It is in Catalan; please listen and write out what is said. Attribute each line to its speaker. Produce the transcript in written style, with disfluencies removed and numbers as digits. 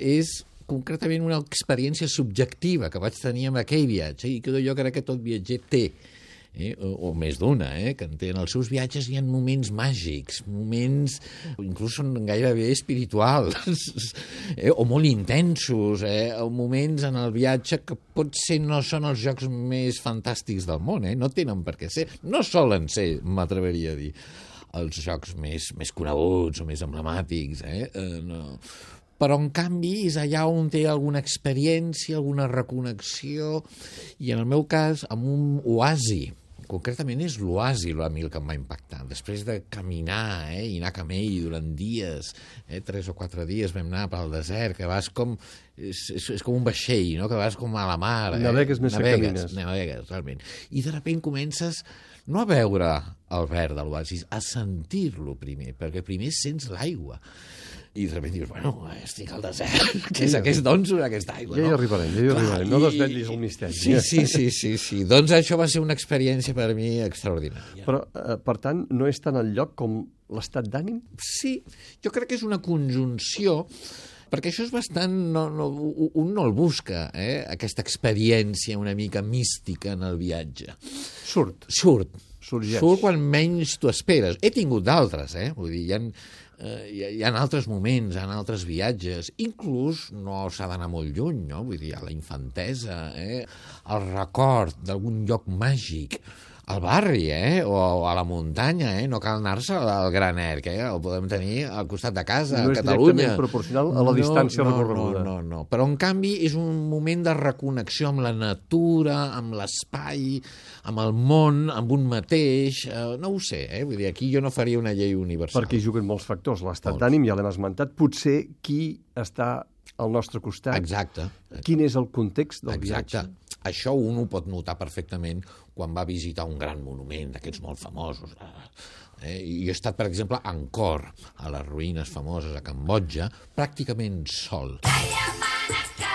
Speaker 1: és concretament una experiència subjectiva que vaig tenir amb aquell viatge i que jo crec que tot viatger té, o més d'una, que en els seus viatges hi ha moments màgics, moments inclús són gairebé espirituals, o molt intensos, moments en el viatge que potser no són els jocs més fantàstics del món, no tenen per què ser, no solen ser, m'atreveria a dir, els jocs més coneguts o més emblemàtics, no. Però, en canvi, és allà on té alguna experiència, alguna reconnexió, i en el meu cas, amb un oasi. Concretament és l'oasi a mi el que em va impactar. Després de caminar i anar a camell durant dies, 3 o 4 dies vam anar pel desert, que vas com... És com un vaixell, no? Que vas com a la mar.
Speaker 2: Navegues més que camines.
Speaker 1: Navegues, realment. I de sobte comences no a veure el verd de l'oasi, a sentir-lo primer, perquè primer sents l'aigua. I de sobte dius, bueno, estic al desert, què és aquest donzo d'aquesta aigua, no?
Speaker 2: Ja hi arribarem, no desvetllis el misteri.
Speaker 1: Sí. Doncs això va ser una experiència per a mi extraordinària.
Speaker 2: Però, per tant, no és tant el lloc com l'estat d'ànim?
Speaker 1: Sí, jo crec que és una conjunció, perquè això és bastant... un no el busca, aquesta experiència una mica mística en el viatge.
Speaker 2: Sorgeix.
Speaker 1: Surt quan menys t'ho esperes. He tingut d'altres, vull dir, hi ha altres moments, hi ha altres viatges, inclús no s'ha d'anar molt lluny, no? Vull dir, a la infantesa, el record d'algun lloc màgic, al barri, o a la muntanya, no cal anar-se al Gran Erc, el podem tenir al costat de casa, a Catalunya.
Speaker 2: No és directament proporcional a la distància recorreguda.
Speaker 1: No. Però, en canvi, és un moment de reconnexió amb la natura, amb l'espai, amb el món, amb un mateix, no ho sé, vull dir, aquí jo no faria una llei universal.
Speaker 2: Perquè hi juguen molts factors, l'estat d'ànim, ja l'hem esmentat, potser qui està al nostre costat.
Speaker 1: Exacte.
Speaker 2: Quin és el context del viatge?
Speaker 1: Això un ho pot notar perfectament quan va visitar un gran monument d'aquests molt famosos. Jo he estat, per exemple, a Angkor, a les ruïnes famoses a Cambodja, pràcticament sol.